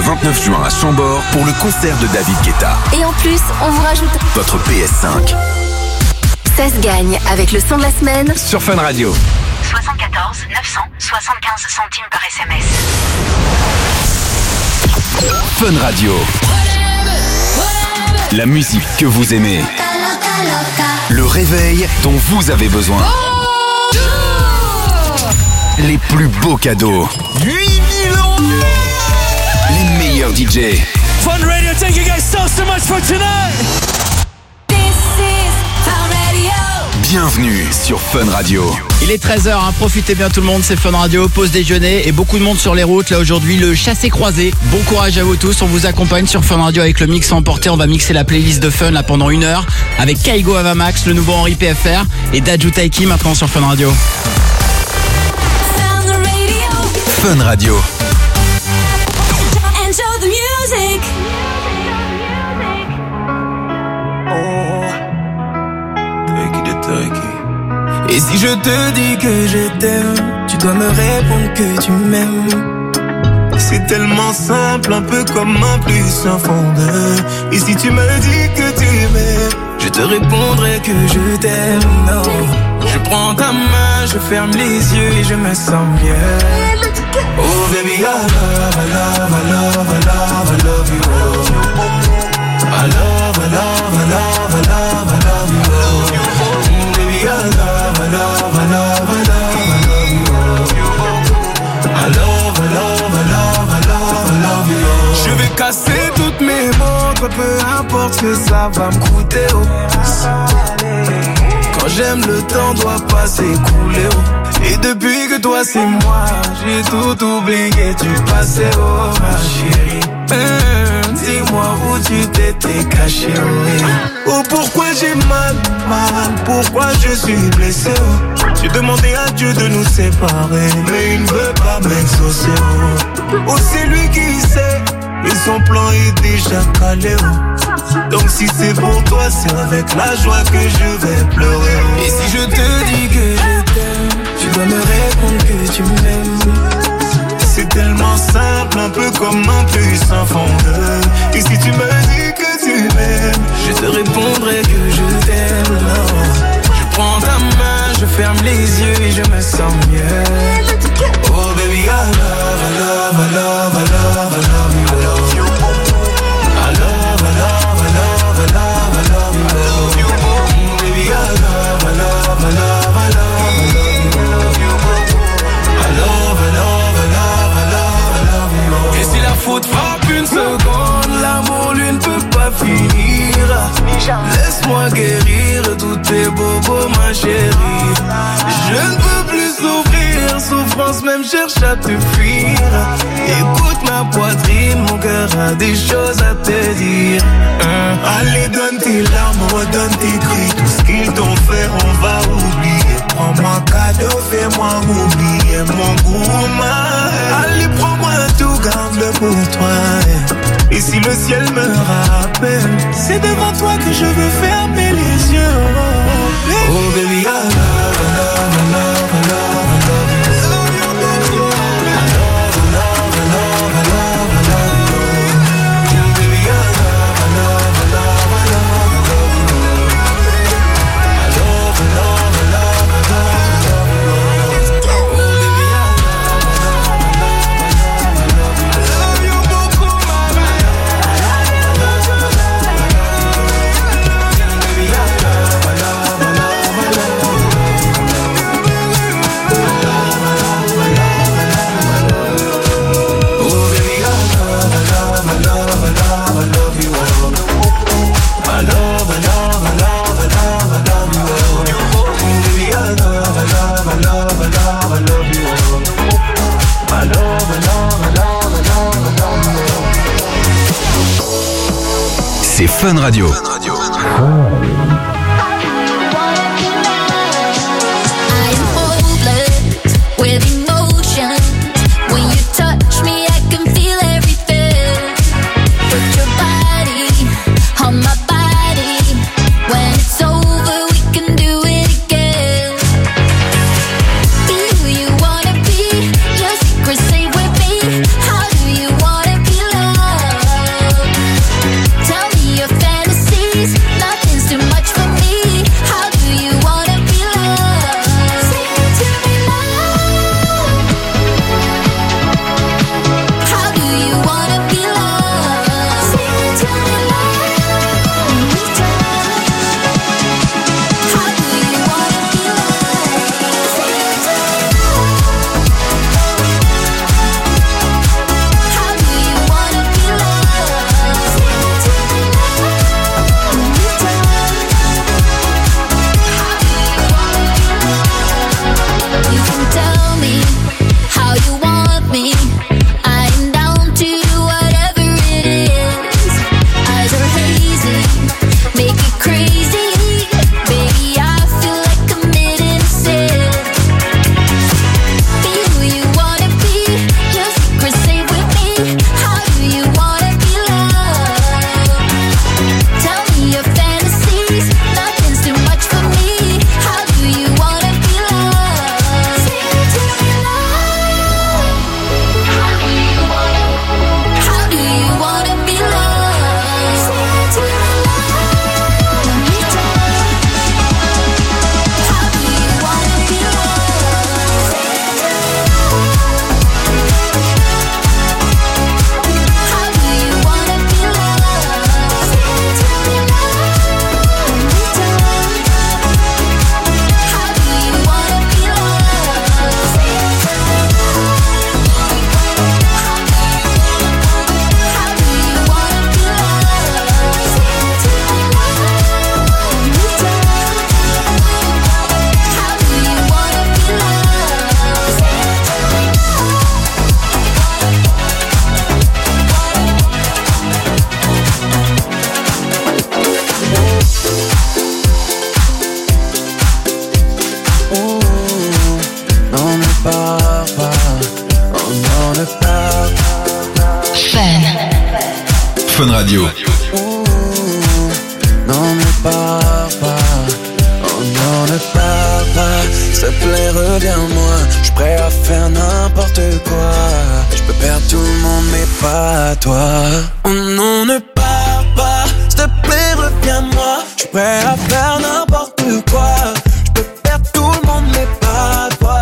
29 juin à Chambord pour le concert de David Guetta. Et en plus, on vous rajoute votre PS5. Ça se gagne avec le son de la semaine sur Fun Radio. 74 975 centimes par SMS. Fun Radio. La musique que vous aimez. Le réveil dont vous avez besoin. Les plus beaux cadeaux. 8000 €. Les meilleurs DJ. Fun Radio, thank you guys so much for tonight. This is Fun Radio. Bienvenue sur Fun Radio. Il est 13h, profitez bien tout le monde, c'est Fun Radio, pause déjeuner et beaucoup de monde sur les routes. Là aujourd'hui, le chassé-croisé. Bon courage à vous tous, on vous accompagne sur Fun Radio avec le mix emporté. On va mixer la playlist de Fun là pendant 1 heure avec Kaigo Avamax, le nouveau Henri PFR et Daju Taiki maintenant sur Fun Radio. Fun Radio. Enjoy the music. Et si je te dis que je t'aime, tu dois me répondre que tu m'aimes. C'est tellement simple, un peu comme un plus un fondeur. Et si tu me dis que tu m'aimes, je te répondrai que je t'aime. Non, je prends ta main, je ferme les yeux et je me sens mieux. Oh baby, I love, I love, I love, I love, I love you. I love, I love, I love, I love, I love you. Baby, I love, I love, I love, I love, I love you. I love, I love, I love, I love, I love you. Je vais casser toutes mes montres, peu importe ce que ça va me coûter. Quand j'aime, le temps doit pas s'écouler. Et depuis que toi c'est moi, j'ai tout oublié du passé, oh ma chérie. Dis-moi où tu t'étais caché, oh pourquoi j'ai mal, pourquoi je suis blessé, oh. J'ai demandé à Dieu de nous séparer, mais il ne veut pas m'exaucer, oh c'est lui qui sait, et son plan est déjà calé, oh. Donc si c'est pour toi, c'est avec la joie que je vais pleurer, oh. Et si je te dis que je t'aime, tu dois me répondre que tu m'aimes. C'est tellement simple, un peu comme un plus un fondeur. Et si tu me dis que tu m'aimes, je te répondrai que je t'aime. Non, je prends ta main, je ferme les yeux et je me sens mieux. Oh baby, I love, I love, I love, I love, I love you. I love, I love, I love, I love, I love you. Baby, I love, I love, I love, I love, I love you. Et si la faute frappe une seconde, l'amour lui ne peut pas finir. Laisse-moi guérir tous tes bobos, ma chérie. Je ne peux plus souffrir, souffrance même cherche à te fuir. Écoute ma poitrine, mon cœur a des choses à te dire. Allez, donne tes larmes, donne tes cris. Tout ce qu'ils t'ont fait, on va oublier. Prends-moi cadeau, fais-moi oublier mon gourmand. Allez, prends-moi tout, garde-le pour toi. Et si le ciel me rappelle, c'est devant toi que je veux fermer les yeux. Oh baby, I love, I love, I love, I love, I love you. C'est Fun Radio. I'm hopeless with emotion. When you touch me, I can feel everything. Put your body on my body. When it's over, we can do it again. Do you wanna be your secret? Stay with me. How do you wanna be loved? Fun Radio. Non, ne pars pas. Oh non, ne pars pas. S'il te plaît, reviens-moi. Je suis prêt à faire n'importe quoi. Je peux perdre tout le monde, mais pas toi. Oh non, ne pars pas. S'il te plaît, reviens-moi. Je suis prêt à faire n'importe quoi. Je peux perdre tout le monde, mais pas toi.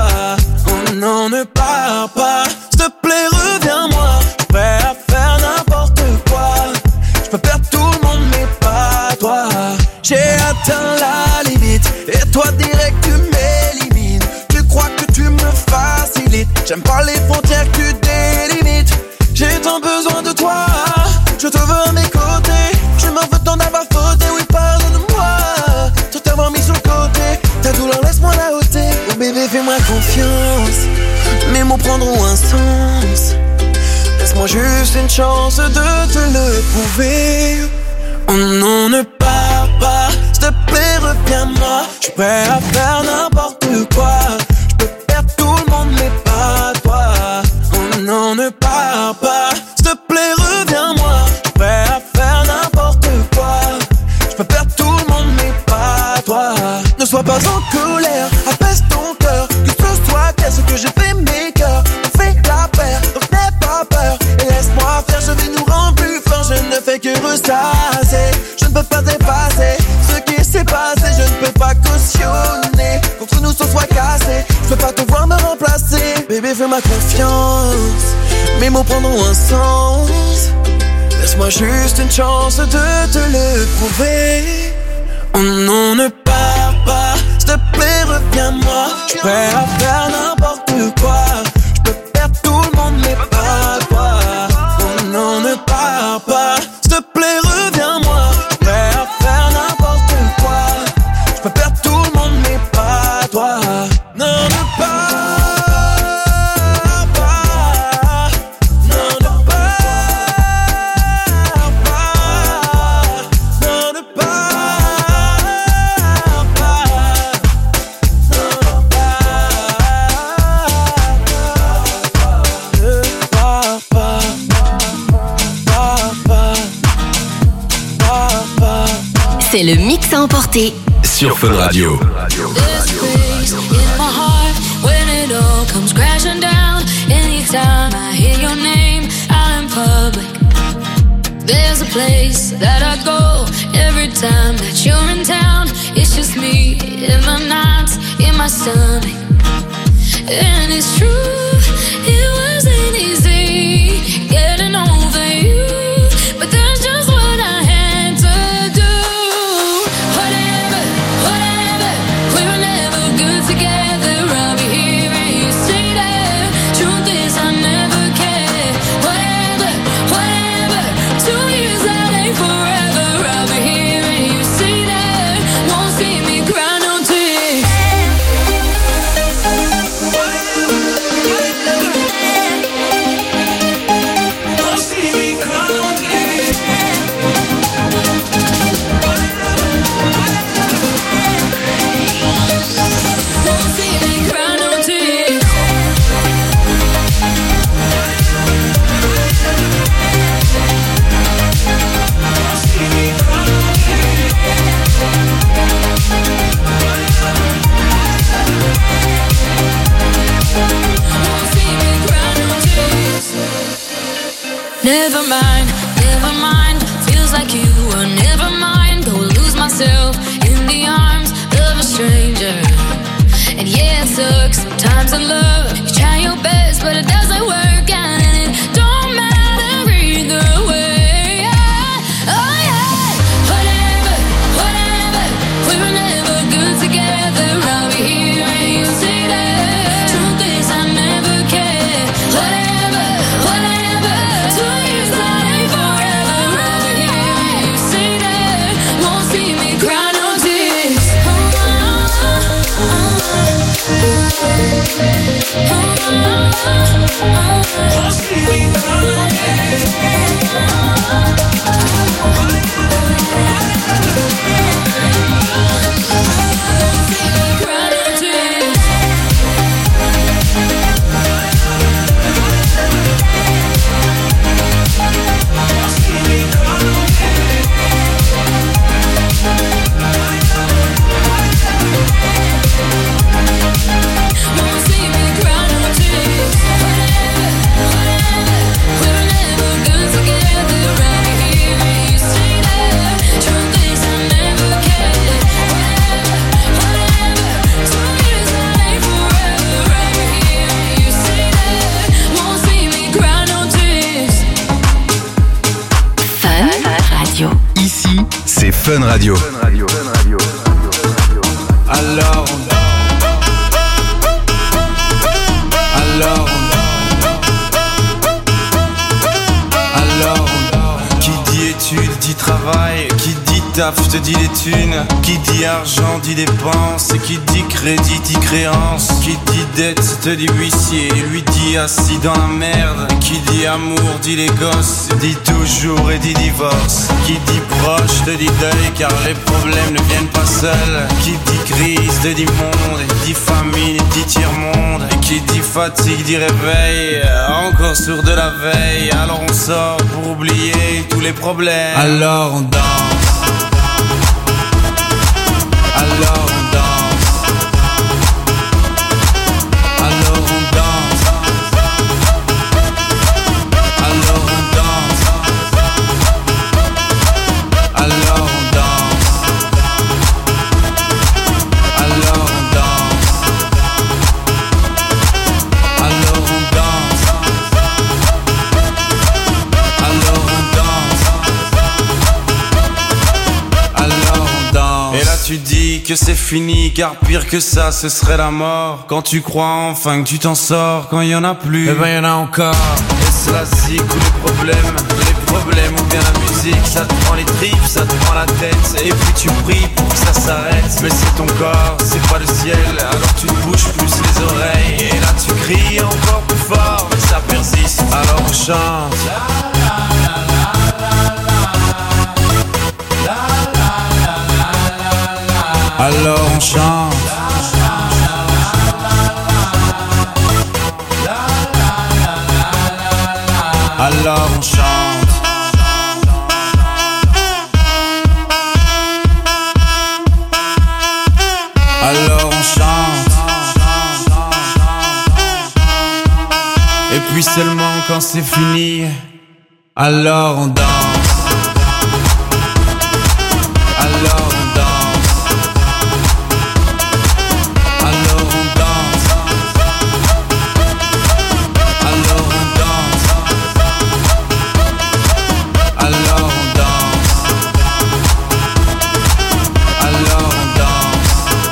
Oh non, ne pars pas. S'il te plaît, reviens-moi. Je suis prêt à faire n'importe quoi. Je peux perdre tout le monde, mais pas toi. J'ai atteint la limite, et toi direct tu m'élimines. Tu crois que tu me facilites. J'aime pas les frontières que tu délimites. J'ai tant besoin de toi, je te veux à mes côtés. Je m'en veux tant d'avoir fauté, oui pardonne-moi. Tout t'avoir mis sur le côté, ta douleur laisse-moi la ôter. Oh bébé fais-moi confiance, mes mots prendront un sens. Laisse-moi juste une chance de te le prouver. Oh non, ne pars pas, s'il te plaît, reviens-moi. Je suis prêt à faire n'importe quoi. Je peux perdre tout le monde, mais pas toi. Oh non, ne pars pas, s'il te plaît, reviens-moi. Je suis prêt à faire n'importe quoi. Je peux perdre tout le monde, mais pas toi. Ne sois pas en colère, apaise ton cœur. Que ce soit clair, ce que j'ai fait, mes cœurs. On fait la paire, donc n'aie pas peur. Et laisse-moi faire, je vais nous rendre plus forts. Je ne fais que ressasser, je ne peux pas dépasser ce qui s'est passé, je ne peux pas cautionner contre nous soit cassé, je peux pas te voir me remplacer. Bébé fais-moi confiance, mes mots prendront un sens. Laisse-moi juste une chance de te le prouver. Oh non, ne pars pas, s'il te plaît reviens-moi. Je suis prêt à faire n'importe quoi. Je peux perdre tout le monde mais pas toi. Oh non, ne pars pas, s'il te plaît reviens-moi. Je suis prêt à faire n'importe quoi. Je peux perdre tout le monde mais pas toi. Non, ne pars pas. Non, ne pars pas. Non, ne pars pas. Non, ne pars pas. C'est le mix à emporter Sur Fun Radio. This place in my heart when it all comes crashing down. Anytime I hear your name out in public, there's a place that I go every time that you're in town. It's just me in the nights, in my stomach. And it's true, it wasn't easy getting over you, but that's just what I had to do. Whatever, whatever, we were never good together. I'll be here and you stay there. Truth is I never cared. Whatever, whatever, 2 years that ain't forever. I'll be here and you stay there. Won't see me cry no tears. Won't see me cry no tears. Won't see me cry no tears. Never mind, never mind. Feels like you were never mine. Go lose myself in the arms of a stranger. And yeah, it sucks sometimes in love. You try your best, but it doesn't work out, and it don't matter either way. Oh yeah, whatever, whatever. We were never good together. I'll be here and you stay there. Truth is I never cared. Whatever, whatever. 2 years that ain't forever. I'll be here and you stay there. Won't see me cry no tears. Cry no tears. Radio. Ici, c'est Fun Radio. Alors qui dit études dit travail, qui dit taf te dit les thunes, qui dit argent dit dépenses, qui dit crédit dit créance, qui dit dette te dit huissier, lui dit assis dans la merde, qui dit amour dit les gosses, dit toujours et dit divorce, qui dit proche te dit deuil car les problèmes ne viennent pas seuls, qui dit crise te dit monde, dit famine dit tiers-monde, et qui dit fatigue dit réveil, encore sourd de la veille, alors on sort pour oublier tous les problèmes. Alors on danse. Alors on danse. Alors on danse. Alors on danse. Alors on danse. Alors on danse. Alors on danse. Alors on danse. Alors on danse. Et là tu dis que c'est fini, car pire que ça ce serait la mort. Quand tu crois enfin que tu t'en sors, quand il y en a plus, eh ben y en a encore. Et cela zik ou les problèmes ou bien la musique, ça te prend les tripes, ça te prend la tête, et puis tu pries pour que ça s'arrête. Mais c'est ton corps, c'est pas le ciel, alors tu te bouges plus les oreilles, et là tu cries encore plus fort, mais ça persiste, alors on chante. Alors on chante. Alors on chante. Alors on chante. Et puis seulement quand c'est fini, alors on danse. Alors on danse. Alors on danse. Alors on danse. Alors on danse. Alors on danse.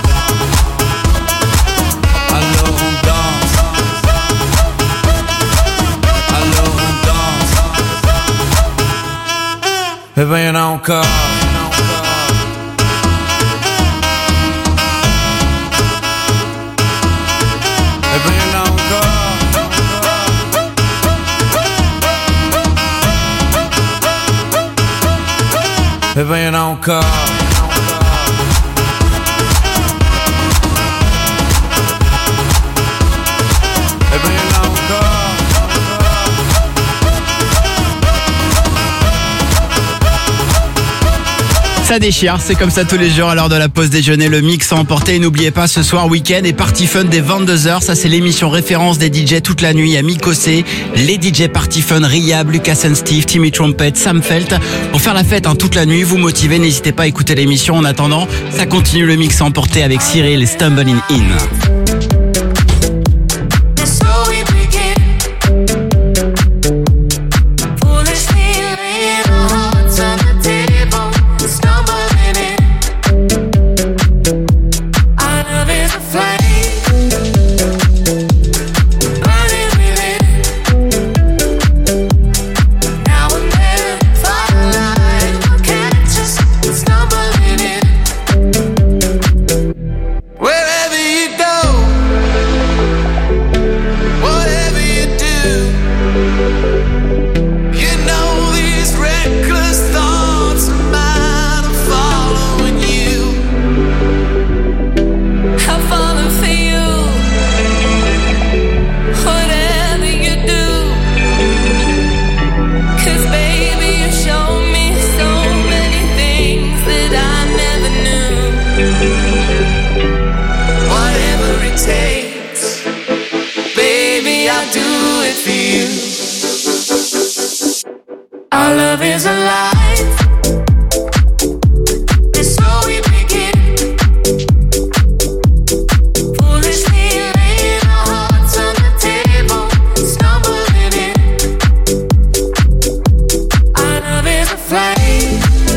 Alors on danse. Alors on danse. Eh ben y'en a encore. Eh ben y'en a encore. Eh ben y'en a encore. Eh ben y'en a encore. Ça déchire, c'est comme ça tous les jours à l'heure de la pause déjeuner, le mix à emporter. Et n'oubliez pas, ce soir, week-end et party fun dès 22h. Ça, c'est l'émission référence des DJ toute la nuit à Mikosé. Les DJ party fun, Riyab, Lucas and Steve, Timmy Trumpet, Sam Felt. Pour faire la fête toute la nuit, vous motivez, n'hésitez pas à écouter l'émission. En attendant, ça continue le mix à emporter avec Cyril et Stumbling In. Flame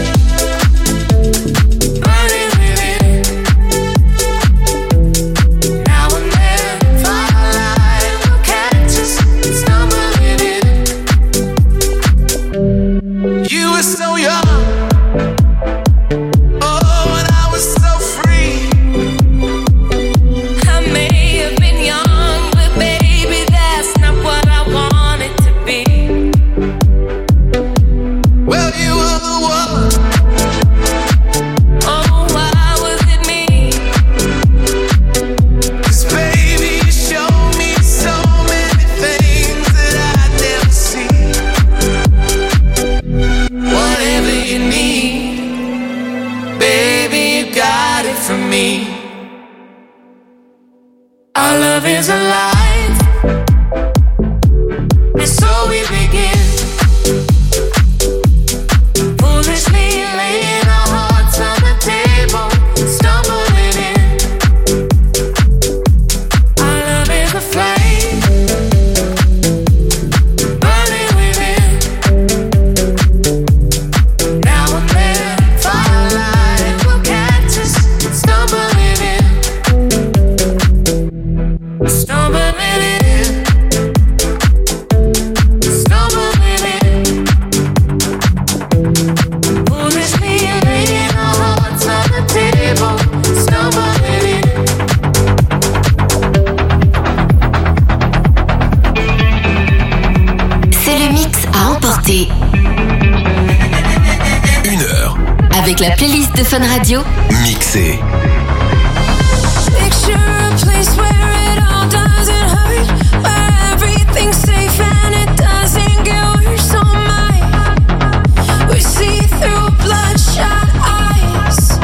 avec la playlist de Fun Radio. Mixé. Picture a place where it all doesn't hurt, where everything's safe and it doesn't get worse. Oh my, we see through bloodshot eyes.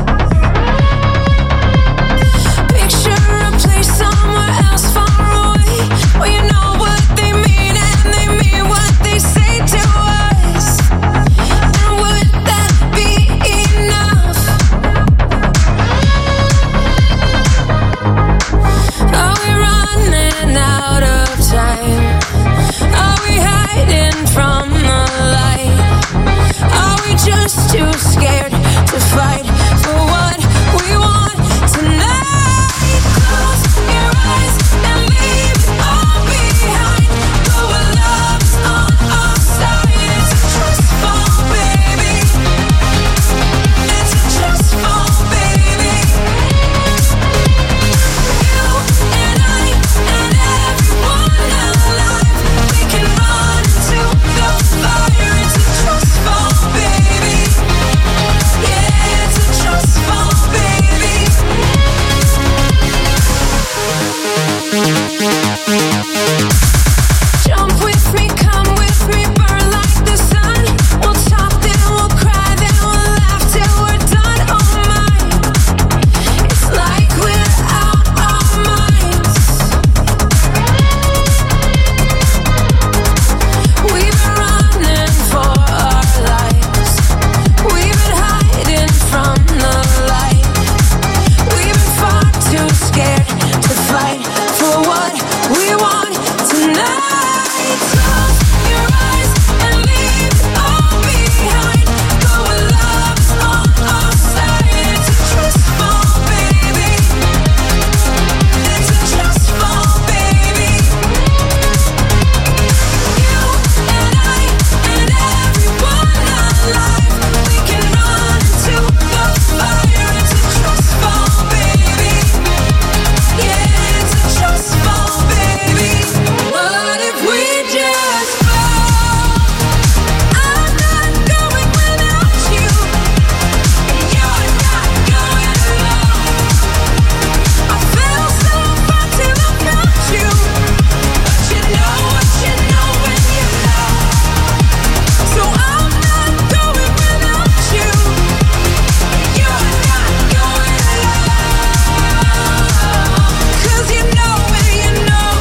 Picture a place somewhere else far away, where you know what they mean and they mean what they say to us. And would that be enough? Are we running out of time? Are we hiding from the light? Are we just too scared to fight for what we want tonight? Close your eyes and leave it all behind. Go where love's on our side. It's a trust fall, baby. It's a trust fall, baby. You and I and everyone alive, we can run into the fire. It's a trust fall, baby. Yeah, it's a trust fall, baby. Jump with me, come with me, burn like the sun. We'll talk, then we'll cry, then we'll laugh till we're done. Oh my, it's like we're out our minds. We've been running for our lives. We've been hiding from the light. We've been far too scared to fight for what we want tonight. Close your eyes and leave it all behind. Go where love's on our side. It's a trust fall, baby. It's a trust fall, baby. You and I and everyone alive, we can run into the fire. It's a trust fall, baby. Yeah, it's a trust fall, baby. What if we just fall? I'm not going without you, and you're not going alone. I fell so far till I found you, but you know what you know when you know. So I'm not going without you, and you're not going alone. 'Cause you know when you know.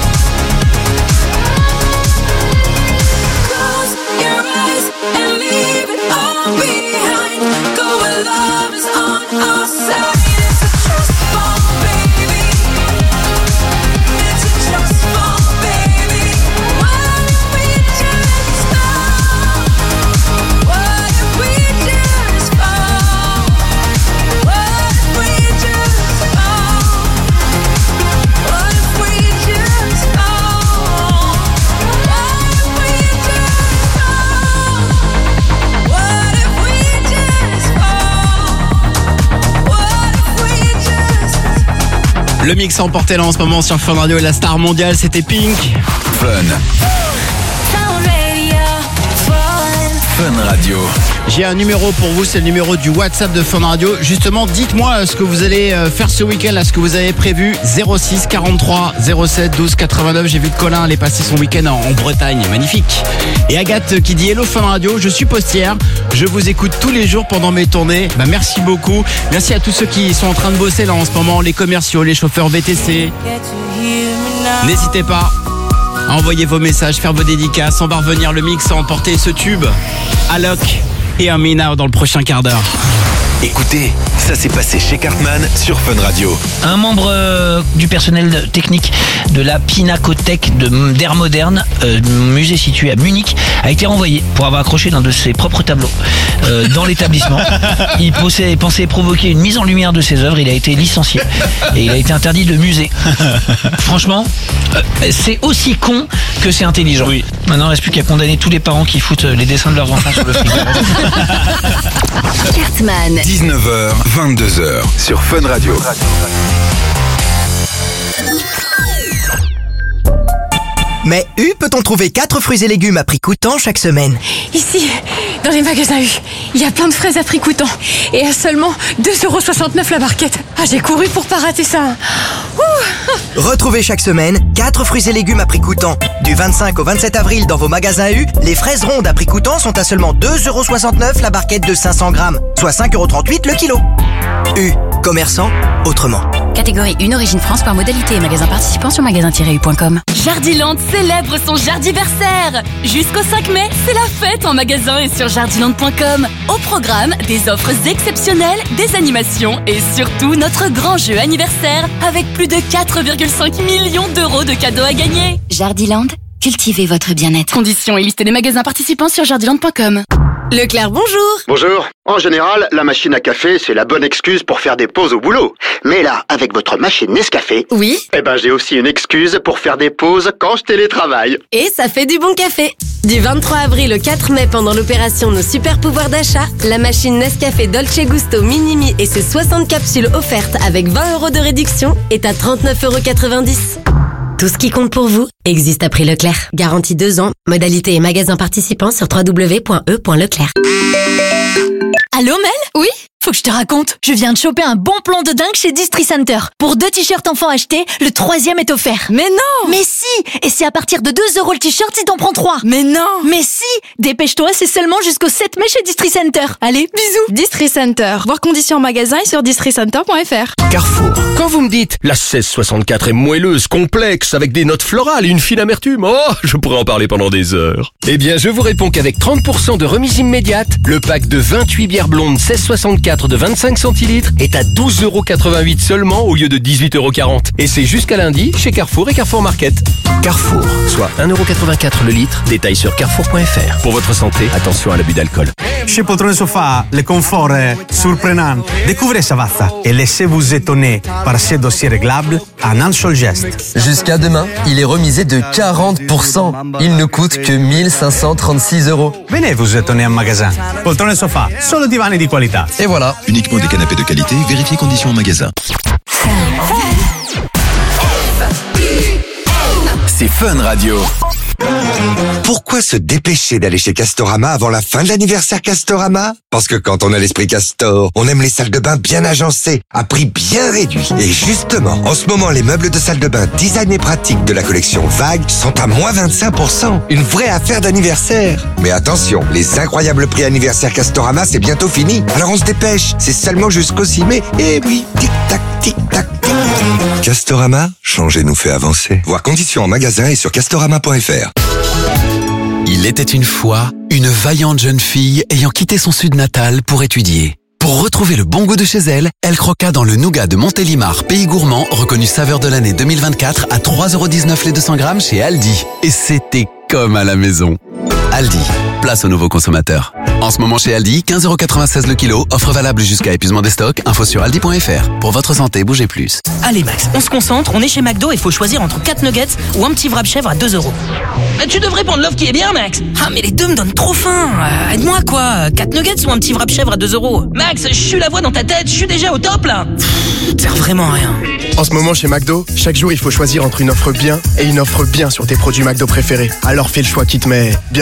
Close your eyes and leave it all behind. Go where love is on our side. It's a trust fall, baby. It's a trust fall, baby. What if we just fall? What if we just fall? What if we just fall? What if we just fall? What if we just fall? What if we just fall? What if we just... Le mix emporté là en ce moment sur Fun Radio et la star mondiale, c'était Pink. Fun. Sound Radio, fun. Fun Radio. J'ai un numéro pour vous, c'est le numéro du WhatsApp de Fun Radio. Justement, dites-moi ce que vous allez faire ce week-end, là, ce que vous avez prévu. 06 43 07 12 89. J'ai vu que Colin allait passer son week-end en Bretagne, magnifique. Et Agathe qui dit hello Fun Radio, je suis postière, je vous écoute tous les jours pendant mes tournées. Bah merci beaucoup. Merci à tous ceux qui sont en train de bosser là en ce moment, les commerciaux, les chauffeurs VTC. N'hésitez pas à envoyer vos messages, faire vos dédicaces. On va revenir le mix à emporter ce tube. Alok et Amina dans le prochain quart d'heure. Écoutez, ça s'est passé chez Cartman sur Fun Radio. Un membre du personnel technique de la Pinacothèque d'Art Moderne, musée situé à Munich, a été renvoyé pour avoir accroché l'un de ses propres tableaux dans l'établissement. Il pensait provoquer une mise en lumière de ses œuvres. Il a été licencié et il a été interdit de musée. Franchement, c'est aussi con que c'est intelligent. Oui. Maintenant, il ne reste plus qu'à condamner tous les parents qui foutent les dessins de leurs enfants sur le frigo. Cartman. 19h, 22h sur Fun Radio. Mais U peut-on trouver 4 fruits et légumes à prix coûtant chaque semaine? Ici, dans les magasins U, il y a plein de fraises à prix coûtant. Et à seulement 2,69€ la barquette. Ah, j'ai couru pour pas rater ça. Ouh. Retrouvez chaque semaine 4 fruits et légumes à prix coûtant. Du 25 au 27 avril dans vos magasins U, les fraises rondes à prix coûtant sont à seulement 2,69€ la barquette de 500 grammes, soit 5,38€ le kilo. U, commerçant autrement. Catégorie 1 Origine France par modalité et magasin participant sur magasin-u.com. Jardiland célèbre son jardiversaire. Jusqu'au 5 mai, c'est la fête en magasin et sur jardiland.com. Au programme, des offres exceptionnelles, des animations et surtout notre grand jeu anniversaire avec plus de 4,5 millions d'euros de cadeaux à gagner. Jardiland, cultivez votre bien-être. Conditions et liste des magasins participants sur jardiland.com. Leclerc, bonjour. Bonjour. En général, la machine à café, c'est la bonne excuse pour faire des pauses au boulot. Mais là, avec votre machine Nescafé, oui, j'ai aussi une excuse pour faire des pauses quand je télétravaille. Et ça fait du bon café. Du 23 avril au 4 mai, pendant l'opération Nos Super Pouvoirs d'achat, la machine Nescafé Dolce Gusto Minimi et ses 60 capsules offertes avec 20€ de réduction est à 39,90€. Tout ce qui compte pour vous existe à prix Leclerc. Garantie 2 ans. Modalité et magasins participants sur www.e.leclerc. Allô Mel? Oui? Faut que je te raconte, je viens de choper un bon plan de dingue chez Distri Center. Pour 2 t-shirts enfants achetés, le 3e est offert. Mais non! Mais si! Et c'est à partir de 2€ le t-shirt si t'en prends 3. Mais non! Mais si! Dépêche-toi, c'est seulement jusqu'au 7 mai chez Distri Center. Allez, bisous! Distri Center. Voir conditions en magasin et sur districenter.fr. Carrefour. Quand vous me dites la 1664 est moelleuse, complexe, avec des notes florales et une fine amertume, oh, je pourrais en parler pendant des heures. Eh bien, je vous réponds qu'avec 30% de remise immédiate, le pack de 28 bières blondes 1664 de 25 centilitres est à 12,88€ seulement au lieu de 18,40€. Et c'est jusqu'à lundi chez Carrefour et Carrefour Market. Carrefour, soit 1,84€ le litre. Détail sur carrefour.fr. Pour votre santé, attention à l'abus d'alcool. Chez Poltrone Sofa, le confort est surprenant. Découvrez Savazza et laissez-vous étonner par ces dossiers réglables en un seul geste. Jusqu'à demain, il est remisé de 40%. Il ne coûte que 1 536€. Venez vous étonner en magasin. Poltrone Sofa, solo divani di qualità. Et voilà. Uniquement des canapés de qualité, vérifiez conditions en magasin. C'est Fun Radio. Pourquoi se dépêcher d'aller chez Castorama avant la fin de l'anniversaire Castorama? Parce que quand on a l'esprit Castor, on aime les salles de bain bien agencées, à prix bien réduit. Et justement, en ce moment, les meubles de salle de bain design et pratiques de la collection Vague sont à moins 25%. Une vraie affaire d'anniversaire. Mais attention, les incroyables prix anniversaire Castorama, c'est bientôt fini. Alors on se dépêche, c'est seulement jusqu'au 6 mai. Et oui, tic-tac, tic-tac, tic. Castorama, changer nous fait avancer. Voir conditions en magasin et sur castorama.fr. Il était une fois une vaillante jeune fille ayant quitté son sud natal pour étudier. Pour retrouver le bon goût de chez elle, elle croqua dans le nougat de Montélimar, pays gourmand, reconnu saveur de l'année 2024 à 3,19€ les 200 grammes chez Aldi. Et c'était comme à la maison. Aldi, place aux nouveaux consommateurs. En ce moment chez Aldi, 15,96€ le kilo, offre valable jusqu'à épuisement des stocks, info sur aldi.fr. Pour votre santé, bougez plus. Allez Max, on se concentre, on est chez McDo et il faut choisir entre 4 nuggets ou un petit wrap chèvre à 2€. Mais tu devrais prendre l'offre qui est bien Max. Ah mais les deux me donnent trop faim. Aide-moi quoi, 4 nuggets ou un petit wrap chèvre à 2€. Max, je suis la voix dans ta tête, je suis déjà au top là. Sert vraiment à rien. En ce moment chez McDo, chaque jour il faut choisir entre une offre bien et une offre bien sur tes produits McDo préférés. Alors fais le choix qui te met bien.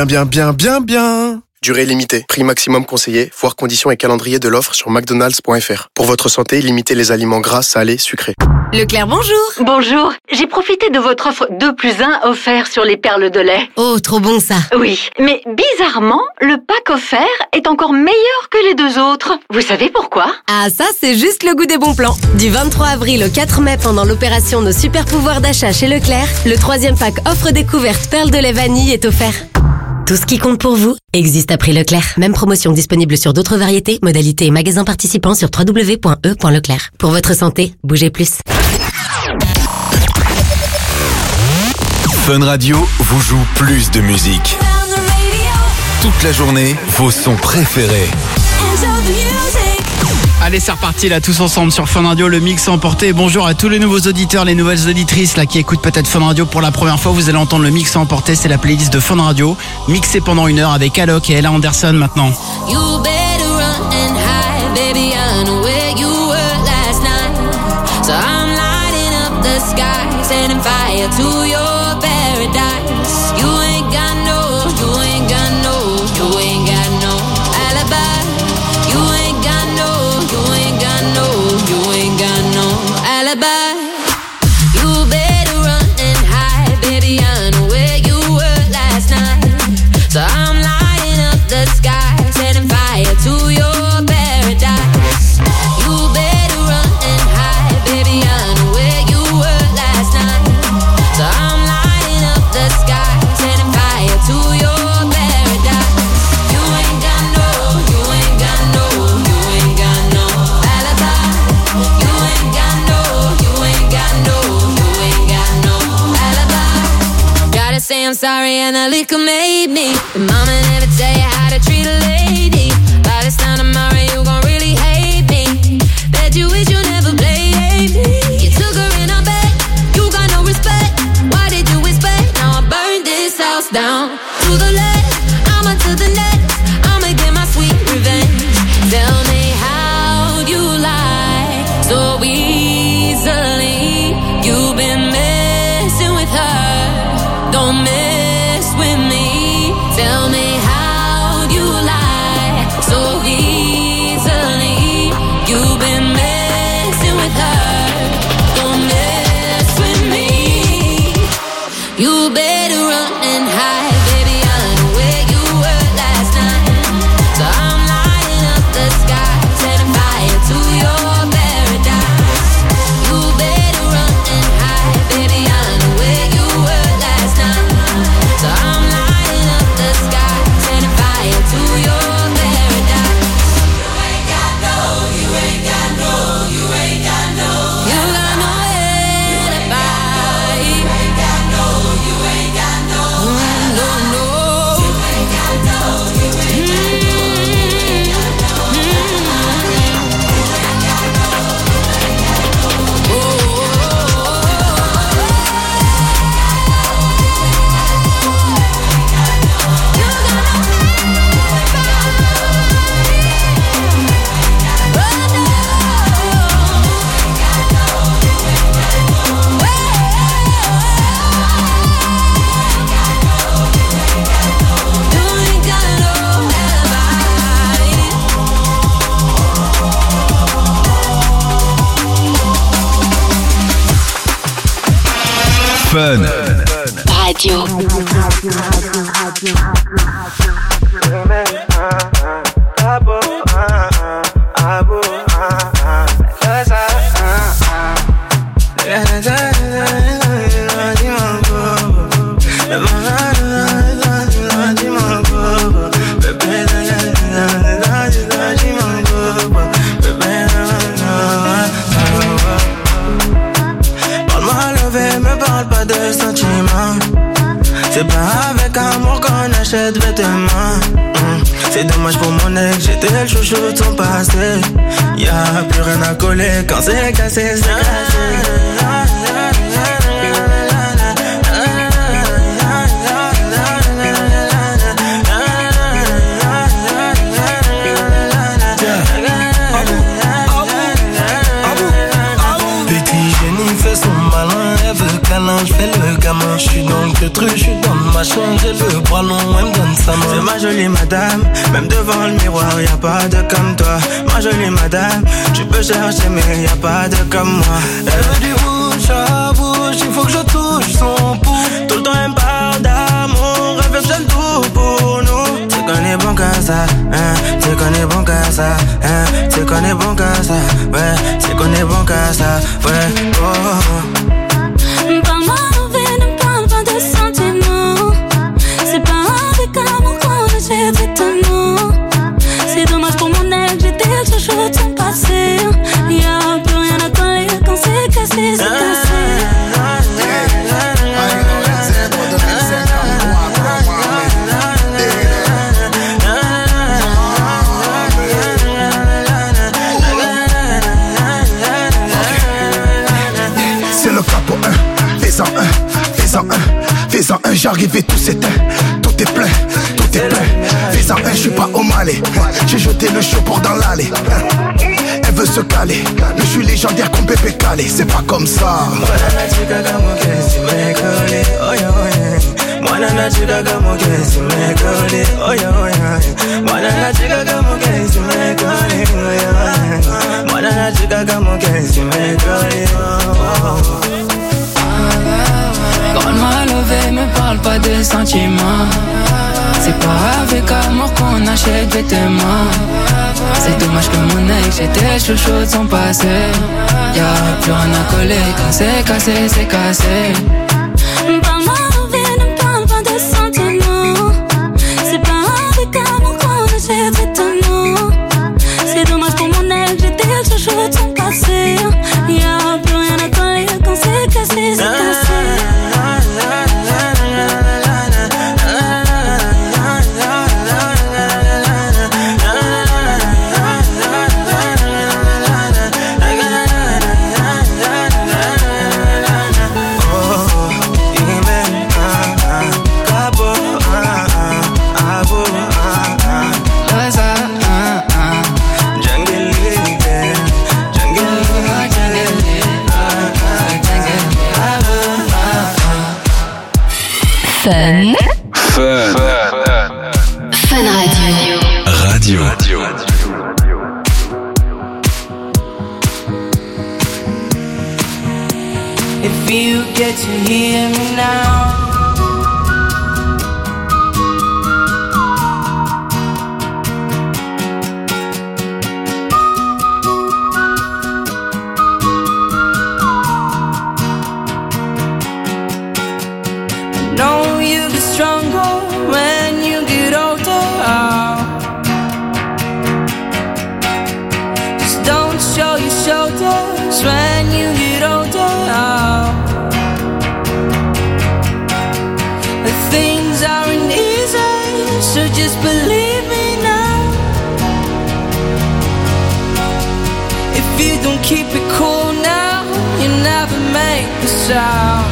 Durée limitée, prix maximum conseillé, voir conditions et calendrier de l'offre sur mcdonalds.fr. Pour votre santé, limitez les aliments gras, salés, sucrés. Leclerc, bonjour. Bonjour, j'ai profité de votre offre 2+1 offert sur les perles de lait. Oh, trop bon ça. Oui, mais bizarrement, le pack offert est encore meilleur que les 2 autres. Vous savez pourquoi? Ah ça, c'est juste le goût des bons plans. Du 23 avril au 4 mai, pendant l'opération Nos Super Pouvoirs d'achat chez Leclerc, le 3e pack offre découverte perles de lait vanille est offert. Tout ce qui compte pour vous existe à prix Leclerc. Même promotion disponible sur d'autres variétés, modalités et magasins participants sur www.e.leclerc. Pour votre santé, bougez plus. Fun Radio vous joue plus de musique. Toute la journée, vos sons préférés. Allez, c'est reparti là, tous ensemble sur Fun Radio, le mix emporté. Bonjour à tous les nouveaux auditeurs, les nouvelles auditrices là qui écoutent peut-être Fun Radio pour la première fois. Vous allez entendre le mix emporté, c'est la playlist de Fun Radio, mixée pendant 1 heure avec Alok et Ella Anderson maintenant. You better run and hide, baby, I know where you were last night. So I'm lighting up the sky, setting fire to your paradise. I'm sorry and the liquor made me. The mama never tell you how to treat a lady. By this time tomorrow you gon' really hate me. Bet you wish you never played me. You took her in her bed, you got no respect. Why did you expect? Now I burned this house down. To the left, I'ma to the next. I'ma get my sweet revenge. Tell me how you lie so easily. You've been messing with her. Don't mess with me. Tell me how you lie so easily. You've been messing with her. Don't mess with me. You better run and hide, baby. I know where you were last night. So I'm lighting up the sky, setting fire to your paradise. You better run and hide, baby. I know where you were last night. So I'm lighting up the sky, setting fire to your paradise. You ain't got no alibi. You got no alibi. You ain't got no. Fun Radio. C'est pas avec amour qu'on achète vêtements. C'est dommage pour mon ex, j'étais le chouchou de son passé. Y'a plus rien à coller quand c'est cassé, c'est cassé. Je fais le gamin, je suis dans le truc, je suis dans ma chambre, j'ai le bras long, elle me donne sa main. C'est ma jolie madame, même devant le miroir, y'a pas de comme toi. Ma jolie madame, tu peux chercher mais y'a pas de comme moi. Elle veut du bouche à bouche, il faut que je touche son pouce. Tout le temps elle me parle d'amour, elle veut que j'aime tout pour nous. C'est qu'on est bon qu'à ça, c'est qu'on est bon qu'à ça, c'est qu'on est bon qu'à ça, ouais, c'est qu'on est bon qu'à ça, ouais, oh. Parle-moi mauvais, ne parle pas de sentiments. C'est pas avec amour qu'on achète vêtements. C'est dommage pour mon ex, j'étais le chouchou de son passé. Y'a plus rien à coller quand c'est cassé, c'est cassé. C'est le capo 1, fais-en un, j'arrive et tout s'éteint. Tout est plein, fais-en un, je suis pas au Malais. J'ai jeté le chaud pour dans l'allée. Elle veut se caler, mais je suis légendaire comme bébé calé. C'est pas comme ça. Parle-moi levé, me parle pas de sentiments. C'est pas avec amour qu'on achète vêtements. C'est dommage que mon ex, j'étais le chouchou de son passé. Y'a plus rien à coller quand c'est cassé, c'est cassé. Parle-moi mauvais, ne parle pas de sentiments. C'est pas avec amour qu'on achète vêtements. C'est dommage pour mon ex, j'étais le chouchou de son passé. Y'a plus rien à coller quand c'est cassé, c'est cassé. Radio. If you get to hear me now, I know you get stronger when you get older. Just don't show your shoulders when you get older. Things aren't easy, so just believe me now. If you don't keep it cool now, you never make a sound.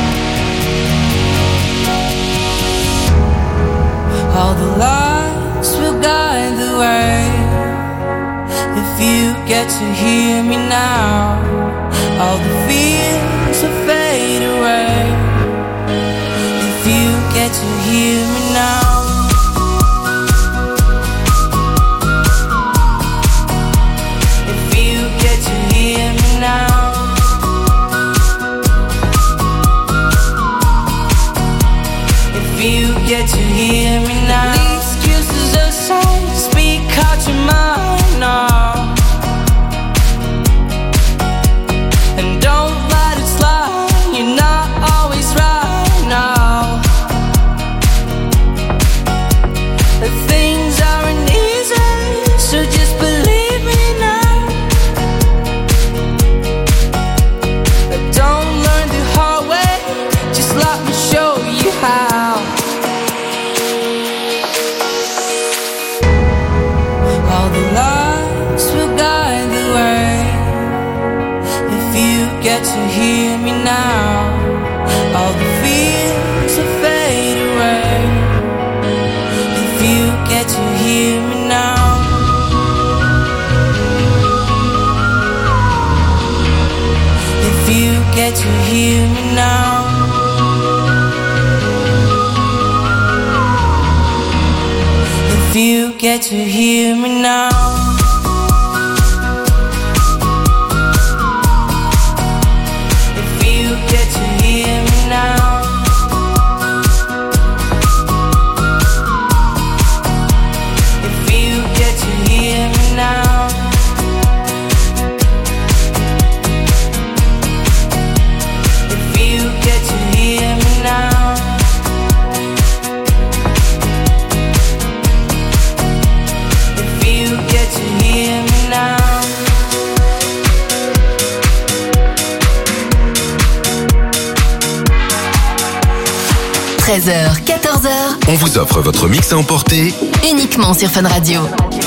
All the lights will guide the way. If you get to hear me now, all the fears will fade away. If you get to hear me now, if you get to hear me now, if you get to hear me now, the excuses aside, speak out your mind now, and don't let it slide. You're not always right now. Things aren't easy, so just believe me now. Don't learn the hard way, just let me show you how. All the lights will guide the way. If you get to hear me now, all the fears will fade away. If you get to hear me now, if you get to hear me now, if you get to hear me now, if you get to hear me now, if you get to hear me now, if you get to hear me now, if you get to hear me now. 13h, 14h, On vous offre votre mix à emporter uniquement sur Fun Radio.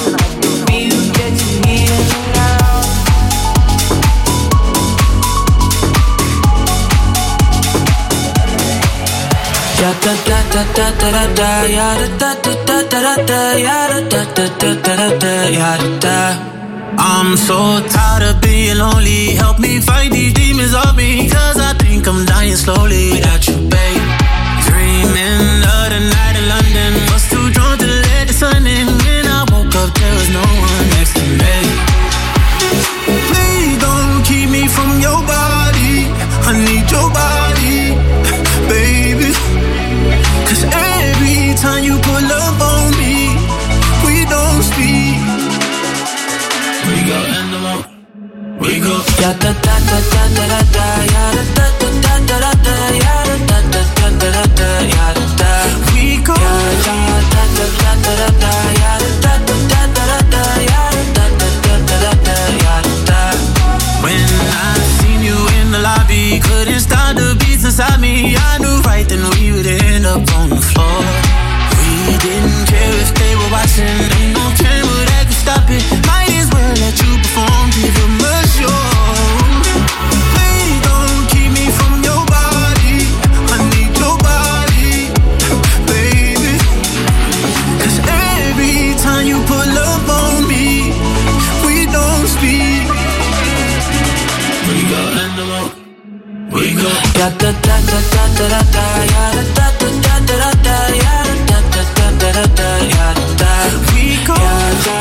I'm so tired of being lonely. Help me fight these demons off me, 'cause I think I'm dying slowly without you, babe. Dreaming of the night in London, was too drunk to let the sun in. When I woke up, there was no one next to me. Please don't keep me from your body. I need your body, baby. 'Cause every time you pull up on me, we don't speak. We go animal. We go. Ya da da da da da da da. Ya da da da da da da. Ya da da da da da da. Ya da da. We go. Ya da da da da da da. Ya da da da da da. Ya da da da da da. Ya da. When I seen you in the lobby, couldn't stop the beats inside me. I knew right then we would end up on the floor. We didn't care if they were watching. Ain't no camera that could stop it. Might as well let you perform, give them a show. Please don't keep me from your body. I need your body, baby. 'Cause every time you pull up on me, we don't speak. We go animal. We go. Ya da da da da da da. Ya da da da da da da. Ya da da da da da da. Ya da. We go. Ya da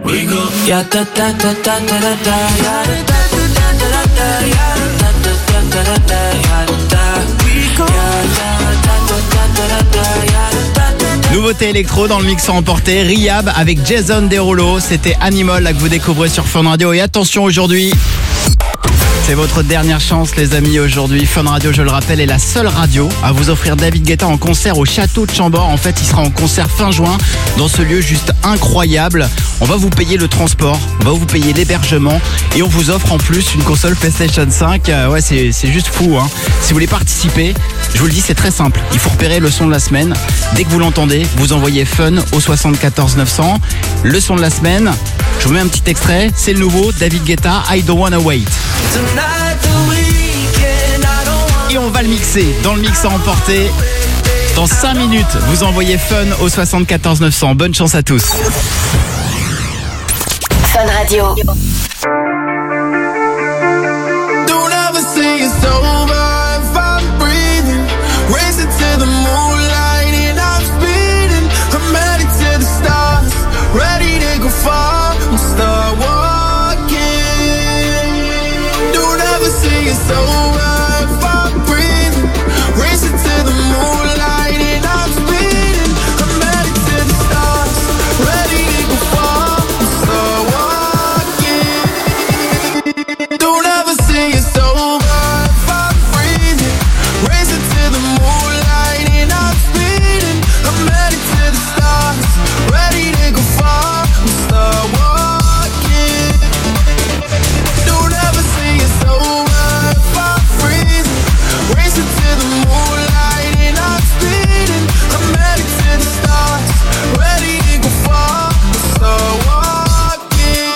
We go. Ya ta ta ta ta ta ta ta. Ya ta ta ta ta ta ta. Ya ta ta ta ta ta ta. Ya ta. We go. Ya ta ta ta ta ta ta. Ya ta ta. Nouveauté électro dans le mix à emporter, Rihab avec Jason Derulo. C'était Animal là que vous découvrez sur Fun Radio. Et attention aujourd'hui, c'est votre dernière chance les amis aujourd'hui. Fun Radio, je le rappelle, est la seule radio à vous offrir David Guetta en concert au Château de Chambord. En fait, il sera en concert fin juin dans ce lieu juste incroyable. On va vous payer le transport, on va vous payer l'hébergement et on vous offre en plus une console PlayStation 5. Ouais, c'est juste fou hein. Si vous voulez participer, je vous le dis, c'est très simple. Il faut repérer le son de la semaine. Dès que vous l'entendez, vous envoyez Fun au 74 900. Le son de la semaine, je vous mets un petit extrait. C'est le nouveau David Guetta, I Don't Wanna Wait. Et on va le mixer dans le mix à emporter. Dans 5 minutes, vous envoyez Fun au 74 900. Bonne chance à tous. Fun Radio. Don't ever say it's over if I'm breathing. Racing to the moonlight and I'm speeding. I'm headed to the stars, ready to go far and start walking. Don't ever say it's over if I'm breathing. Racing to the moonlight and I'm speeding. I'm headed to the stars, ready to go far and start walking. Don't ever say it's over if I'm breathing. Racing to the moonlight and I'm speeding. I'm headed to the stars, ready to go far and start walking. Don't ever say it's over if I'm breathing. Racing to the moonlight and I'm speeding. I'm headed to the stars, ready to go far and start walking.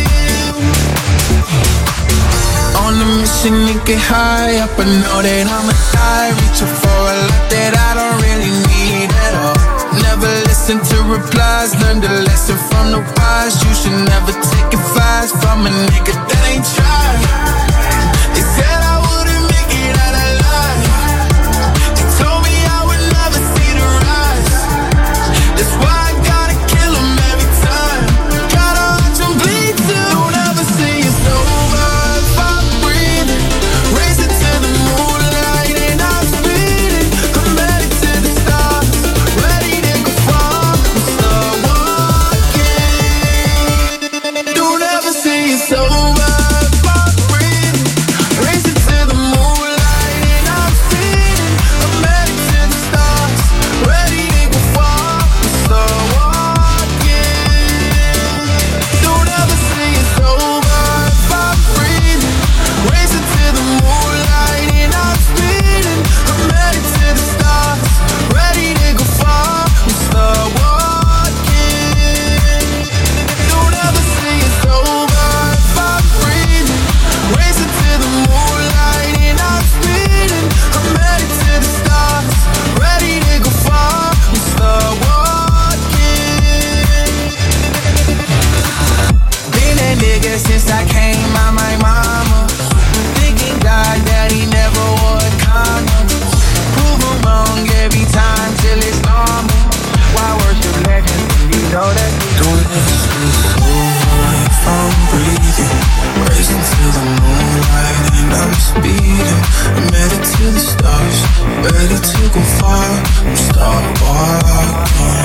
On a mission to get high up, I know that I'ma die. Reaching for a lot that I don't really need at all. Never listen to replies, learn the lesson from the wise. You should never take advice from a nigga that ain't tried. They said I wouldn't make it out alive. They told me I would never see the rise. That's why I gotta kill 'em every time. Gotta watch 'em bleed too. Don't ever say it's over if I'm breathing. Racing to the moonlight and I'm speeding. I'm headed to the stars, ready to go far and start walking. Don't ever say it's over if I'm breathing. Racing to the moonlight and I'm speeding. I'm headed to the stars, ready to go far and start walking. Don't ever say it's over if I'm breathing. Racing to the moonlight and I'm speeding. I'm headed to the stars, ready to go far and start walking. Don't ever say it's over if I'm breathing. Racing to the moonlight and I'm speeding. I'm headed to the stars, ready to go far and start walking. Been that nigga since I came out my mama. Thinking God that he never would condom. Prove him wrong every time till it's normal. Why worship legends when you know that? Don't ever say it's over if I'm breathing. Racing to the moonlight and I'm speeding. I'm headed to the stars, ready to go far and start walking.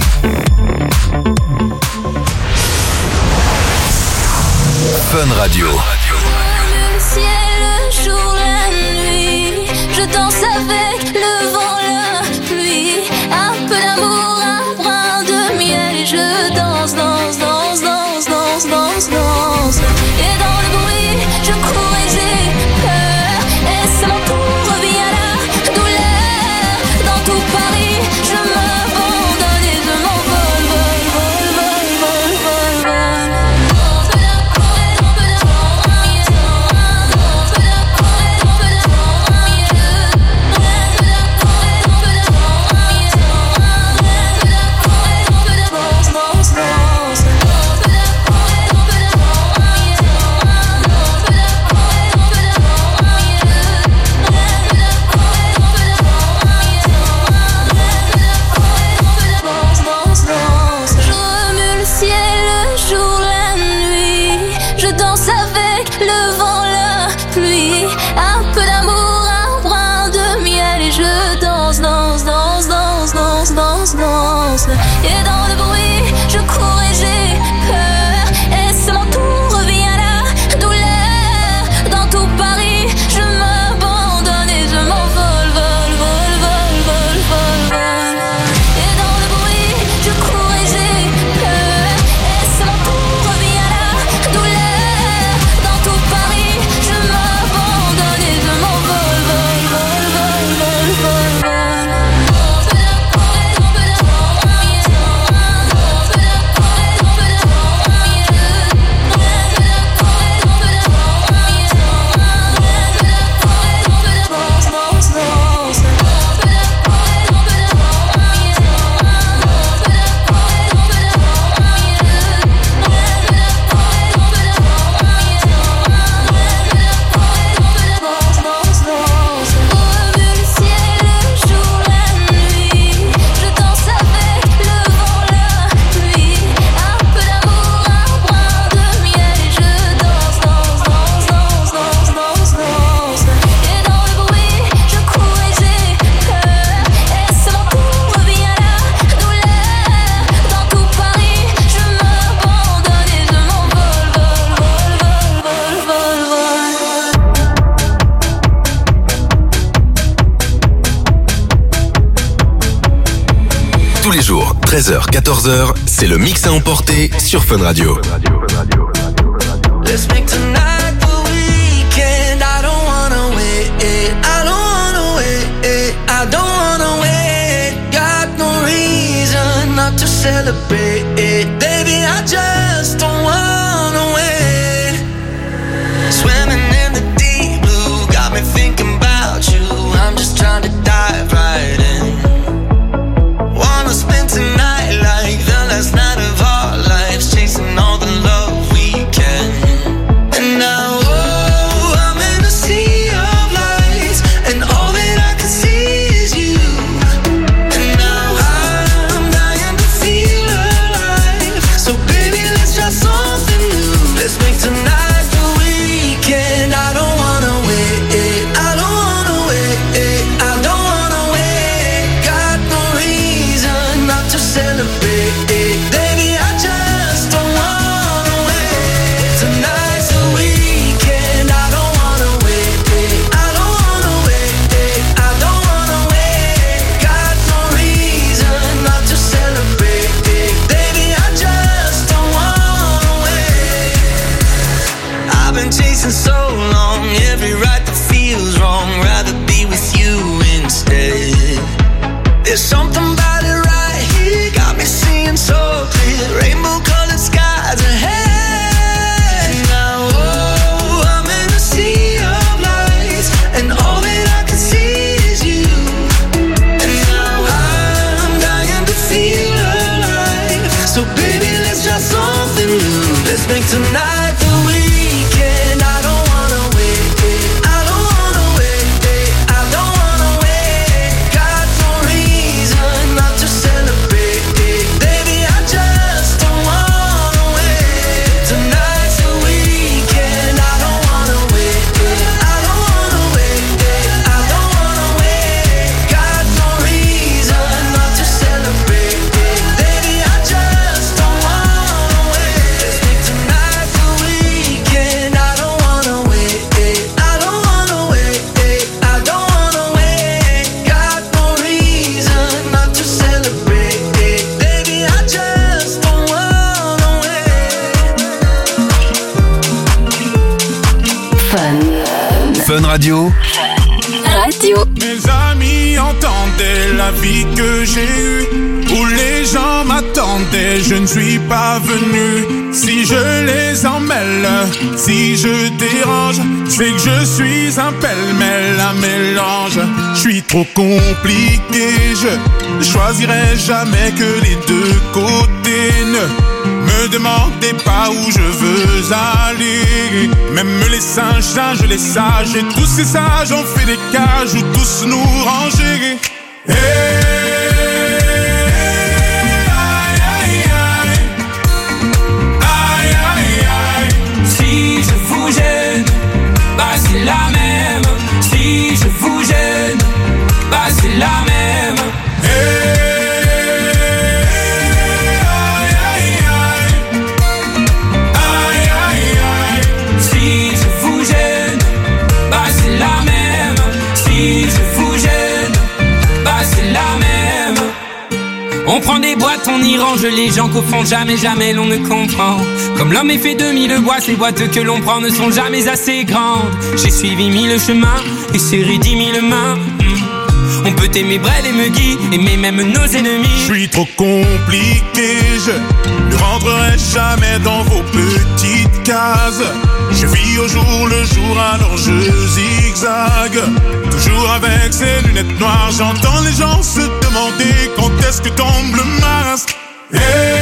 Fun Radio. Le ciel, le jour, la nuit, je danse avec le vent, la pluie, un peu d'amour, un brin de miel, et je danse, danse, danse, danse, danse, danse, danse. Et dans le bruit, je cours et j'ai peur, et c'est mon tour, revient la douleur. Dans tout Paris, je m'abandonne et je m'envole, vol, vol, vol, vol, vol, vol. Tous les jours, 13h, 14h, c'est le mix à emporter sur Fun Radio. Let's make tonight the weekend. I don't wanna wait. I don't wanna wait. I don't wanna wait. Got no reason not to celebrate. Baby, I just don't wanna wait. Swimming in the deep blue got me thinking about you. I'm just trying to dive right in. Wanna spend tonight like the last night of our lives, chasing all the love we can. And now, oh, I'm in a sea of lights, and all that I can see is you. And now I'm dying to feel alive. So baby, let's try something new. Let's make tonight the weekend. I don't wanna wait. I don't wanna wait. I don't wanna wait. Got no reason not to celebrate. Baby, I just don't wanna wait. Tonight's the weekend. I don't wanna wait. I don't wanna wait. I don't wanna wait. Got no reason not to celebrate. Baby, I just don't wanna wait. I've been chasing so long, every right that feels wrong. Rather be with you instead. There's something about it right here, got me seeing so clear. Rainbow colored skies ahead. Now, oh, I'm in a sea of lights, and all that I can see is you. And now I'm dying to feel alive. So baby, let's try something new. Let's make tonight the weekend. I don't wanna wait. I don't wanna wait. I don't wanna wait. Got no reason not to celebrate. Baby, I just don't wanna wait. Tonight's the weekend. I don't wanna wait. I don't wanna wait. I don't wanna wait. Got no reason not to celebrate. Baby, I just don't wanna wait. Let's make tonight the weekend. I don't wanna wait. I don't wanna wait. I don't wanna wait. Got no reason not to celebrate. Baby, I just don't wanna wait. Fun Radio. Mes amis entendaient la vie que j'ai eue, où les gens m'attendaient, je ne suis pas venu. Si je les emmêle, si je dérange, c'est que je suis un pêle-mêle, un mélange. Je suis trop compliqué, je choisirai jamais que les deux côtés. Ne me demandez pas où je veux aller. Même les singes, les sages, et tous ces sages ont fait des cages où tous nous ranger. Hey, aïe, aïe, aïe. Aïe, aïe, aïe. Si je vous gêne, bah c'est la même. Si je vous gêne, bah c'est la même. Si je vous gêne, bah c'est la même. Si je vous gêne, bah c'est la même. On prend des boîtes, on y range les gens qu'au fond jamais, jamais l'on ne comprend. Comme l'homme est fait de mille boîtes, ces boîtes que l'on prend ne sont jamais assez grandes. J'ai suivi 1000 chemins et serré 10 000 mains. On peut aimer Brel et Megui, aimer même nos ennemis. Je suis trop compliqué, je ne rentrerai jamais dans vos petites cases. Je vis au jour le jour, alors je zigzague. Toujours avec ces lunettes noires, j'entends les gens se demander quand est-ce que tombe le masque. Hey,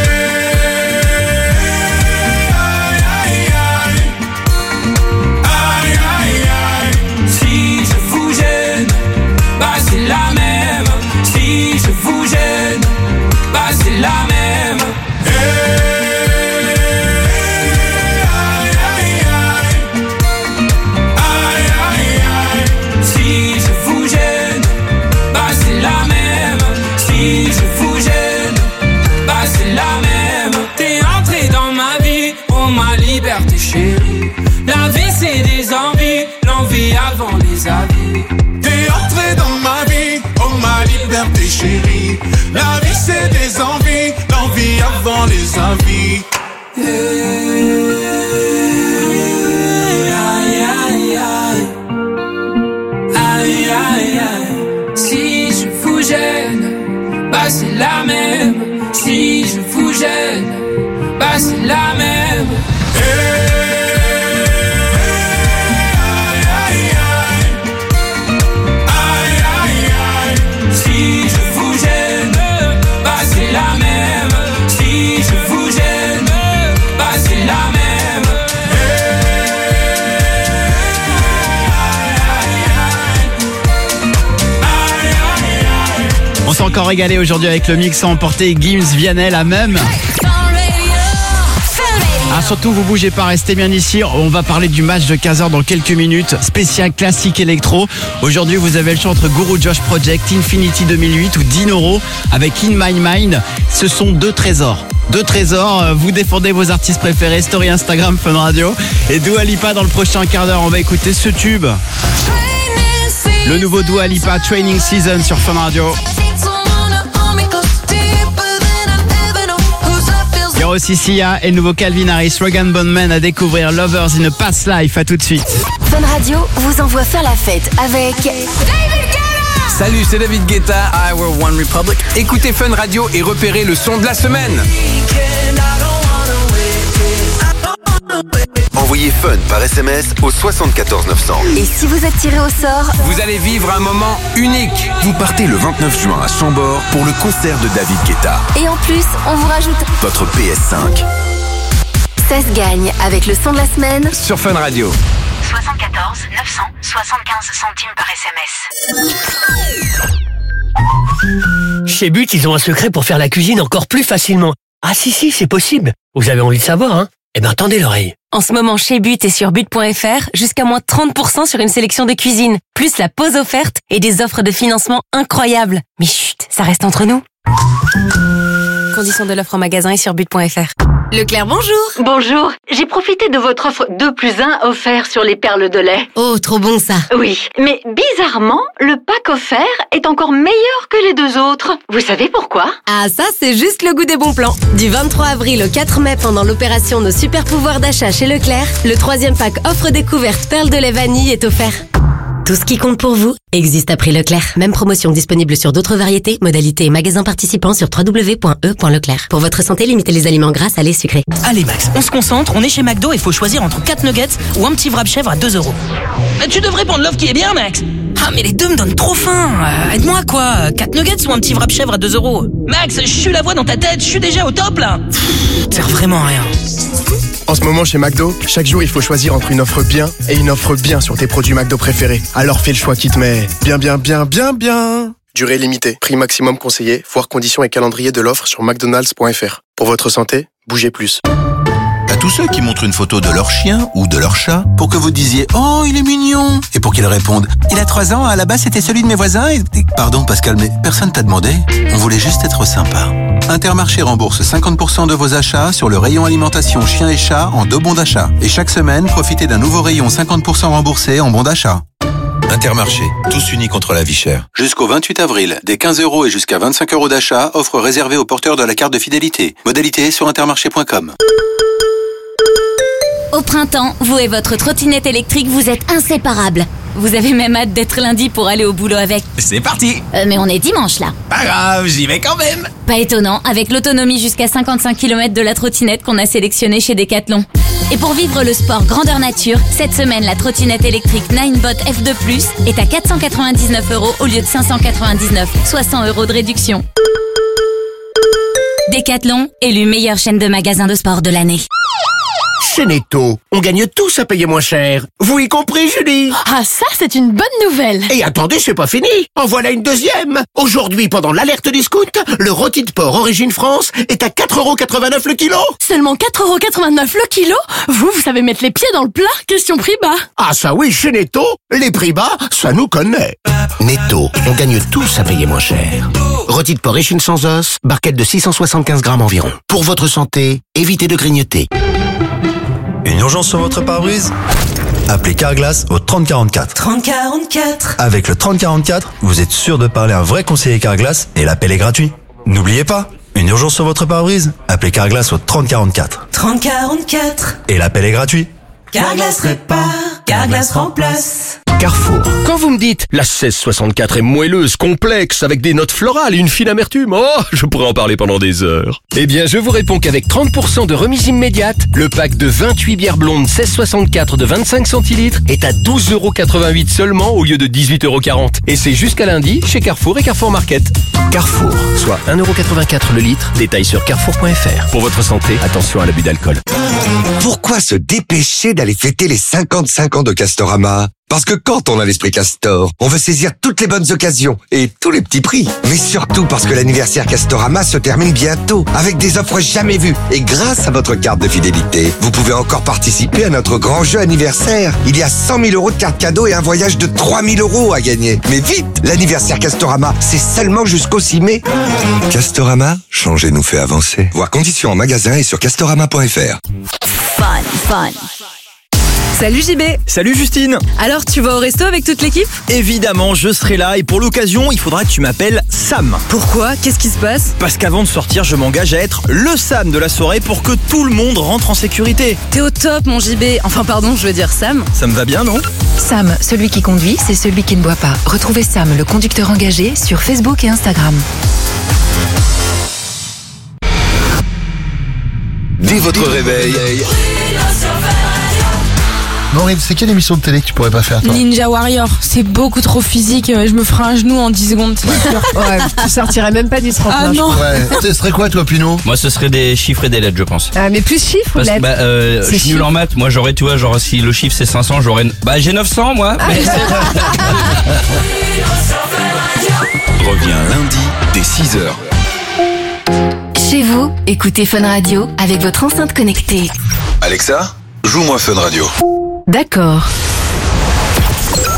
aïe, aïe, aïe. Aïe, aïe, aïe. Si je vous gêne, bah c'est la même. Si je vous gêne, bah c'est la même. Si je vous gêne, bah c'est la même. Si je vous gêne, bah c'est la même. T'es entré dans ma vie, oh ma liberté chérie. La vie c'est des envies, l'envie avant les avis. T'es entré dans ma vie, oh ma liberté chérie. La vie c'est des c'est la même. Si je vous gêne, bah c'est la même. Si je vous gêne, bah c'est la même. Si je vous gêne, bah c'est la même. On s'est encore régalé aujourd'hui avec le mix à emporter Gims, Vianney, la même. Ah, surtout, vous bougez pas, restez bien ici. On va parler du match de 15h dans quelques minutes. Spécial classique électro. Aujourd'hui, vous avez le choix entre Guru Josh Project, Infinity 2008 ou Dinoro avec In My Mind. Ce sont deux trésors. Deux trésors, vous défendez vos artistes préférés, story Instagram, Fun Radio. Et Dua Lipa dans le prochain quart d'heure, on va écouter ce tube. Le nouveau Dua Lipa, Training Season sur Fun Radio. Il y aura aussi Sia et le nouveau Calvin Harris, Rogan Bondman à découvrir, Lovers in a Past Life, à tout de suite. Fun Radio vous envoie faire la fête avec Salut, c'est David Guetta, I Were One Republic. Écoutez Fun Radio et repérez le son de la semaine. Envoyez Fun par SMS au 74 900. Et si vous êtes tiré au sort, vous allez vivre un moment unique. Vous partez le 29 juin à Chambord pour le concert de David Guetta. Et en plus, on vous rajoute votre PS5. Ça se gagne avec le son de la semaine sur Fun Radio. 74 900 75 centimes par SMS. Chez But, ils ont un secret pour faire la cuisine encore plus facilement. Ah si, c'est possible. Vous avez envie de savoir, hein? Eh ben, tendez l'oreille. En ce moment, chez But et sur but.fr, jusqu'à moins 30% sur une sélection de cuisine, plus la pause offerte et des offres de financement incroyables. Mais chut, ça reste entre nous. Conditions de l'offre en magasin et sur but.fr. Leclerc, bonjour. Bonjour. J'ai profité de votre offre 2+1 offert sur les perles de lait. Oh, trop bon ça. Oui, mais bizarrement, le pack offert est encore meilleur que les deux autres. Vous savez pourquoi? Ah, ça, c'est juste le goût des bons plans. Du 23 avril au 4 mai, pendant l'opération Nos super pouvoirs d'achat chez Leclerc, le 3e pack offre découverte perles de lait vanille est offert. Tout ce qui compte pour vous existe à prix Leclerc. Même promotion disponible sur d'autres variétés, modalités et magasins participants sur www.e.leclerc. Pour votre santé, limitez les aliments gras, salés, sucrés. Allez Max, on se concentre, on est chez McDo et faut choisir entre 4 nuggets ou un petit wrap chèvre à 2€. Mais tu devrais prendre l'offre qui est bien Max. Ah mais les deux me donnent trop faim. Aide-moi quoi, 4 nuggets ou un petit wrap chèvre à 2€. Max, je suis la voix dans ta tête, je suis déjà au top là. Sert vraiment à rien. En ce moment chez McDo, chaque jour il faut choisir entre une offre bien et une offre bien sur tes produits McDo préférés. Alors fais le choix qui te met bien. Durée limitée, prix maximum conseillé, voire conditions et calendrier de l'offre sur mcdonalds.fr. Pour votre santé, bougez plus. À tous ceux qui montrent une photo de leur chien ou de leur chat pour que vous disiez « Oh, il est mignon !» et pour qu'ils répondent « Il a 3 ans, à la base c'était celui de mes voisins et... » Pardon Pascal, mais personne t'a demandé. On voulait juste être sympa. Intermarché rembourse 50% de vos achats sur le rayon alimentation chien et chat en 2 bons d'achat. Et chaque semaine, profitez d'un nouveau rayon 50% remboursé en bons d'achat. Intermarché, tous unis contre la vie chère. Jusqu'au 28 avril, des 15€ et jusqu'à 25€ d'achat, offre réservée aux porteurs de la carte de fidélité. Modalité sur intermarché.com. Au printemps, vous et votre trottinette électrique, vous êtes inséparables. Vous avez même hâte d'être lundi pour aller au boulot avec. C'est parti. Mais on est dimanche là. Pas grave, j'y vais quand même. Pas étonnant, avec l'autonomie jusqu'à 55 km de la trottinette qu'on a sélectionnée chez Decathlon. Et pour vivre le sport grandeur nature, cette semaine, la trottinette électrique Ninebot F2+, est à 499€ au lieu de 599, soit 100€ de réduction. Decathlon, élu meilleure chaîne de magasins de sport de l'année. Chez Netto, on gagne tous à payer moins cher. Vous y compris, Julie? Ah, ça, c'est une bonne nouvelle. Et attendez, c'est pas fini. En voilà une deuxième. Aujourd'hui, pendant l'alerte discount, le rôti de porc Origine France est à 4,89€ le kilo. Seulement 4,89€ le kilo? Vous savez mettre les pieds dans le plat? Question prix bas. Ah ça oui, chez Netto, les prix bas, ça nous connaît. Netto, on gagne tous à payer moins cher. Rôti de porc échine sans os, barquette de 675 grammes environ. Pour votre santé, évitez de grignoter. Une urgence sur votre pare-brise? Appelez Carglass au 3044. 3044. Avec le 3044, vous êtes sûr de parler à un vrai conseiller Carglass et l'appel est gratuit. N'oubliez pas, une urgence sur votre pare-brise? Appelez Carglass au 3044. 3044. Et l'appel est gratuit. Carglass répare, Carglass remplace. Carrefour. Quand vous me dites la 1664 est moelleuse, complexe, avec des notes florales et une fine amertume, oh, je pourrais en parler pendant des heures. Eh bien, je vous réponds qu'avec 30% de remise immédiate, le pack de 28 bières blondes 1664 de 25 centilitres est à 12,88€ seulement au lieu de 18,40€. Et c'est jusqu'à lundi chez Carrefour et Carrefour Market. Carrefour, soit 1,84€ le litre. Détail sur carrefour.fr. Pour votre santé, attention à l'abus d'alcool. Pourquoi se dépêcher d'aller fêter les 55 ans de Castorama ? Parce que quand on a l'esprit Castor, on veut saisir toutes les bonnes occasions et tous les petits prix. Mais surtout parce que l'anniversaire Castorama se termine bientôt avec des offres jamais vues. Et grâce à votre carte de fidélité, vous pouvez encore participer à notre grand jeu anniversaire. Il y a 100 000 € de cartes cadeaux et un voyage de 3 000 € à gagner. Mais vite, l'anniversaire Castorama, c'est seulement jusqu'au 6 mai. Castorama, changer nous fait avancer. Voir conditions en magasin et sur castorama.fr. Fun. Salut JB. Salut Justine. Alors tu vas au resto avec toute l'équipe ? Évidemment, je serai là et pour l'occasion, il faudra que tu m'appelles Sam. Pourquoi ? Qu'est-ce qui se passe ? Parce qu'avant de sortir, je m'engage à être le Sam de la soirée pour que tout le monde rentre en sécurité. T'es au top mon JB. Enfin pardon, je veux dire Sam. Ça me va bien, non ? Sam, celui qui conduit, c'est celui qui ne boit pas. Retrouvez Sam, le conducteur engagé, sur Facebook et Instagram. Dès votre réveil. Maureen, c'est quelle émission de télé que tu pourrais pas faire toi ? Ninja Warrior, c'est beaucoup trop physique, je me ferai un genou en 10 secondes. Ouais, tu sortirais même pas du tremplin. Ah non. Ouais. Ce serait quoi toi Pinot ? Moi ce serait des chiffres et des lettres je pense. Ah mais plus chiffres ou lettres ? Je suis nul en maths, moi j'aurais, tu vois, genre si le chiffre c'est 500, j'aurais... j'ai 900 moi. Reviens lundi dès 6h. Chez vous, écoutez Fun Radio avec votre enceinte connectée. Alexa, joue-moi Fun Radio. D'accord.